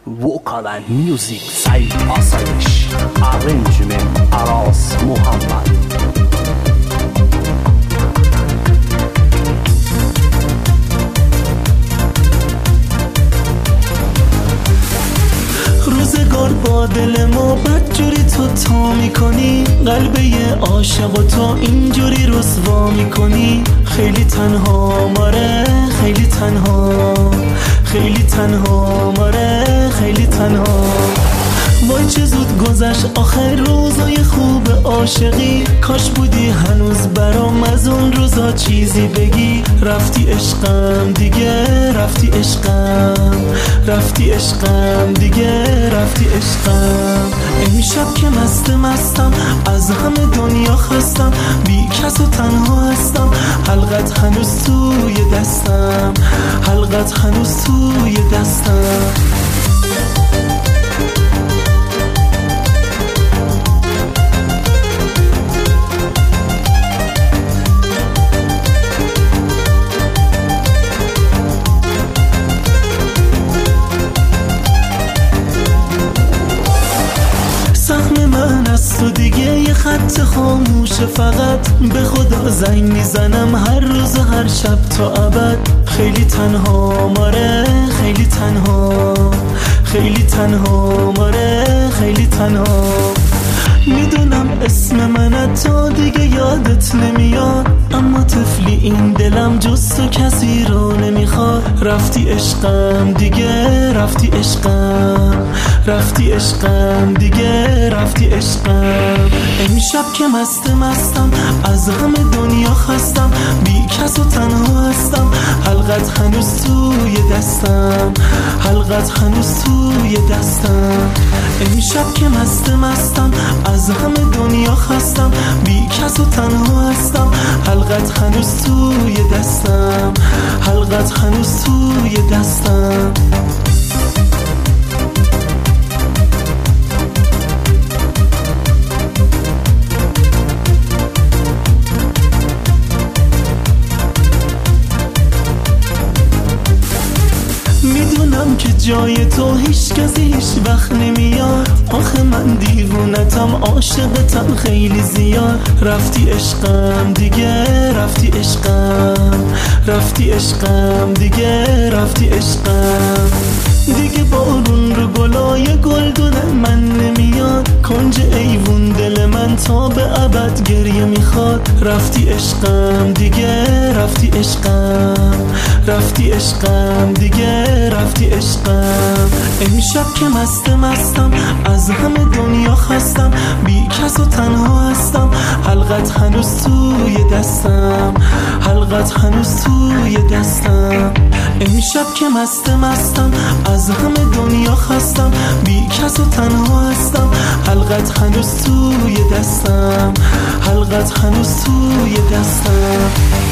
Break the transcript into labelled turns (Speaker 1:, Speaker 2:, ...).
Speaker 1: vocal and music Said Asayish, arrangement Aras Muhammad.
Speaker 2: روزگار با دل ما بدجوری تو تا میکنی، قلب یه عاشق و تو اینجوری رسوا میکنی. خیلی تنها ماره، خیلی تنها، خیلی تنها ماره، خیلی تنها. وای چه زود گذشت آخر روزای خوب عاشقی، کاش بودی هنوز برام از اون روزا چیزی بگی. رفتی عشقم دیگه، رفتی عشقم، رفتی عشقم دیگه، رفتی عشقم. امشب که مستم از همه دنیا خستم، بی کس و تنها هستم. حلقت هنوز توی دستم، حلقت هنوز توی دستم. تو دیگه یه خط خاموشه، فقط به خدا زنگ میزنم هر روز و هر شب تا ابد. خیلی تنها ماره، خیلی تنها، خیلی تنها ماره، خیلی تنها. میدونم اسم من تا دیگه یادت نمیاد، اما طفلی این دلم جز تو کسی رو نمیخواد. رفتی عشقم دیگه، رفتی عشقم، رفتی عشقم دیگه، رفتی عشقم. امشب که مستم از همه دنیا خستم، بی کس و تنها هستم. حلقت هنوز توی دستم، حلقت هنوز توی دستم. امشب که مستم از همه دنیا خستم، بی کس و تنها هستم. حلقت هنوز توی دستم، حلقت هنوز توی دستم. میدونم که جای تو هیچ کسی هیچ وقت نمیاد، آخه من دیوونتم، عاشقتم خیلی زیاد. رفتی عشقم دیگه، رفتی عشقم، رفتی عشقم دیگه، رفتی عشقم. دیگه بارون رو گلای گلدون من نمیاد، کنج ایوون دل من تا به ابد گریه میخواد. رفتی عشقم دیگه، رفتی عشقم، رفتی عشقم دیگه، رفتی عشقم. امشب که مستم از همه دنیا خستم، بی کس و تنها هستم. حلقت هنوز توی دستم، حلقت هنوز توی دستم. امشب که مستم از همه دنیا خستم، بی کس و تنها هستم. حلقت هنوز توی دستم، حلقت هنوز توی دستم.